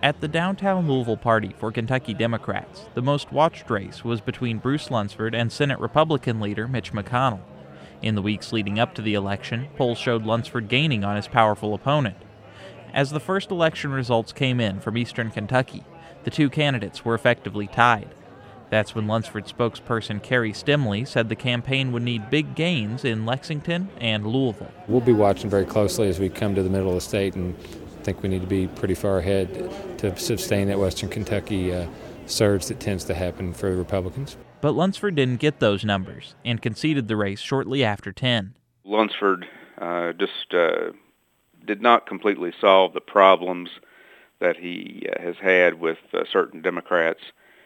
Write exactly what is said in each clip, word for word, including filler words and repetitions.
At the downtown Louisville party for Kentucky Democrats, the most watched race was between Bruce Lunsford and Senate Republican leader Mitch McConnell. In the weeks leading up to the election, polls showed Lunsford gaining on his powerful opponent. As the first election results came in from eastern Kentucky, the two candidates were effectively tied. That's when Lunsford spokesperson Kerry Stimley said the campaign would need big gains in Lexington and Louisville. We'll be watching very closely as we come to the middle of the state, and I think we need to be pretty far ahead to sustain that western Kentucky uh, surge that tends to happen for the Republicans. But Lunsford didn't get those numbers and conceded the race shortly after ten. Lunsford uh, just uh, did not completely solve the problems that he uh, has had with uh, certain Democrats.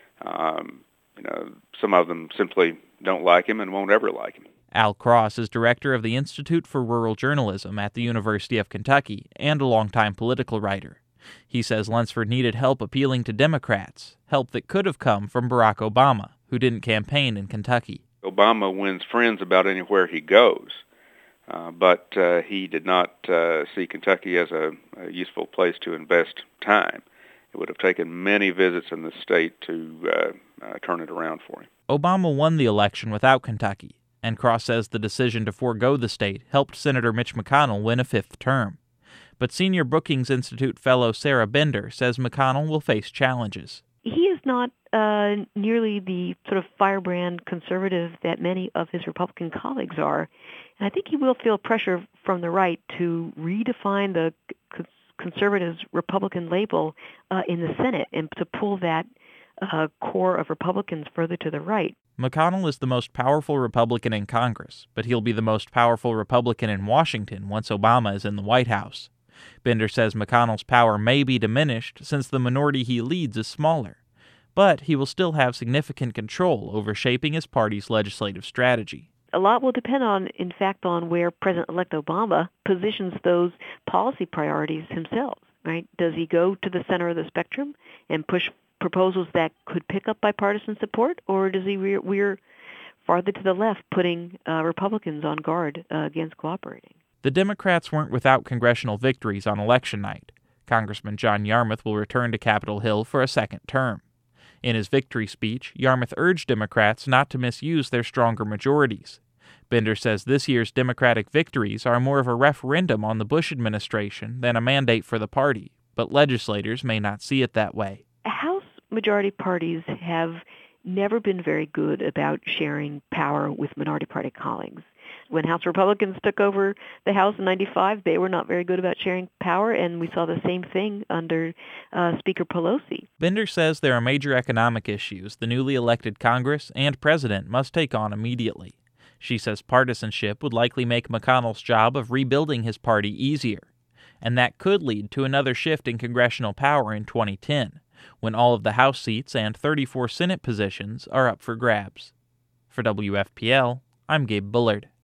Um, you know, some of them simply don't like him and won't ever like him. Al Cross is director of the Institute for Rural Journalism at the University of Kentucky and a longtime political writer. He says Lunsford needed help appealing to Democrats, help that could have come from Barack Obama, who didn't campaign in Kentucky. Obama wins friends about anywhere he goes, uh, but uh, he did not uh, see Kentucky as a, a useful place to invest time. It would have taken many visits in the state to uh, uh, turn it around for him. Obama won the election without Kentucky, and Cross says the decision to forego the state helped Senator Mitch McConnell win a fifth term. But senior Brookings Institute fellow Sarah Bender says McConnell will face challenges. He is not uh, nearly the sort of firebrand conservative that many of his Republican colleagues are. And I think he will feel pressure from the right to redefine the c- conservatives' Republican label uh, in the Senate and to pull that uh, core of Republicans further to the right. McConnell is the most powerful Republican in Congress, but he'll be the most powerful Republican in Washington once Obama is in the White House. Bender says McConnell's power may be diminished since the minority he leads is smaller, but he will still have significant control over shaping his party's legislative strategy. A lot will depend on, in fact, on where President-elect Obama positions those policy priorities himself, right? Does he go to the center of the spectrum and push proposals that could pick up bipartisan support, or does he veer, veer farther to the left, putting uh, Republicans on guard uh, against cooperating? The Democrats weren't without congressional victories on election night. Congressman John Yarmuth will return to Capitol Hill for a second term. In his victory speech, Yarmuth urged Democrats not to misuse their stronger majorities. Bender says this year's Democratic victories are more of a referendum on the Bush administration than a mandate for the party, but legislators may not see it that way. House majority parties have never been very good about sharing power with minority party colleagues. When House Republicans took over the House in ninety-five, they were not very good about sharing power, and we saw the same thing under uh, Speaker Pelosi. Bender says there are major economic issues the newly elected Congress and president must take on immediately. She says partisanship would likely make McConnell's job of rebuilding his party easier, and that could lead to another shift in congressional power in twenty ten, when all of the House seats and thirty-four Senate positions are up for grabs. For W F P L, I'm Gabe Bullard.